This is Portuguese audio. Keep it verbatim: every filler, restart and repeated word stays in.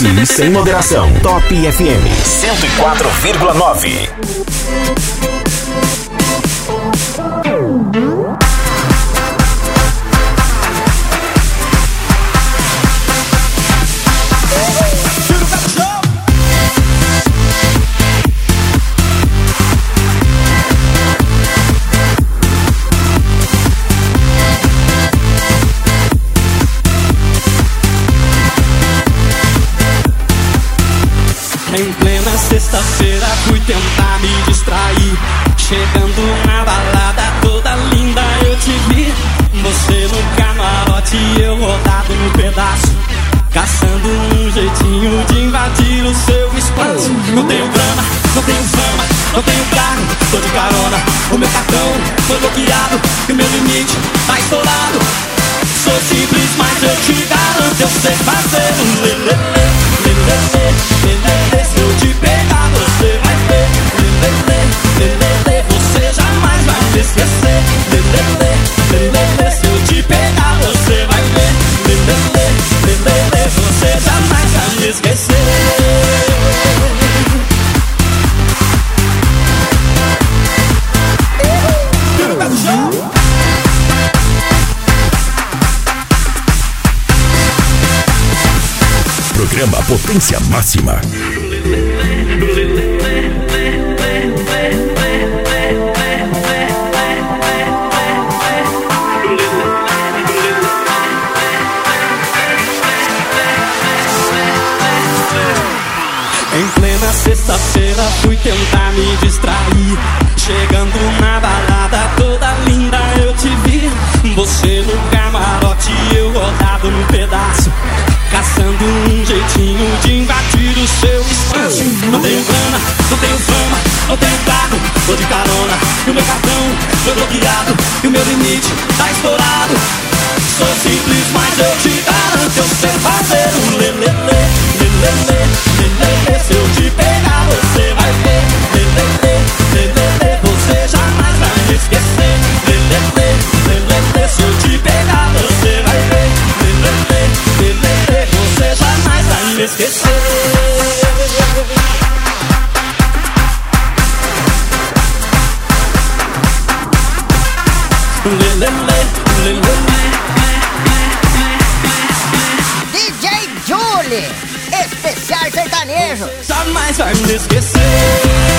Doce e sem moderação. Top F M cento e quatro vírgula nove. Em plena sexta-feira fui tentar me distrair. Chegando na balada toda linda eu te vi. Você no camarote e eu rodado no pedaço, caçando um jeitinho de invadir o seu espaço. Não tenho grana, não tenho fama, não tenho carro, tô de carona. O meu cartão foi bloqueado e o meu limite tá estourado. Sou simples, mas eu te garanto, eu sei fazer um lelele, lelele, lelele. Se eu te pegar, você vai ver. Lelele, lelele, você jamais vai me esquecer. Lelele, lelele, se eu te pegar, você vai ver. Lelele, lelele, você jamais vai me esquecer. Programa Potência Máxima. Em plena sexta-feira fui tentar me distrair. Chegando na balada toda linda eu te vi. Você no camarote e eu rodado num pedaço, caçando um jeitinho de invadir o seu espaço. Não tenho grana, não tenho fama, não tenho carro, tô de carona. E o meu cartão foi bloqueado e o meu limite tá estourado. Sou simples, mas eu te garanto, eu sei fazer um lelele, lelele, lelele. Se eu te pegar, você vai ver. Lelele, lelele, você jamais vai me esquecer. Lelele, lelele, se eu te pegar, você vai ver. Lelele, lelele, você jamais vai me esquecer. Lelele, lelele. D J Julie, especial sertanejo. Jamais vai me esquecer.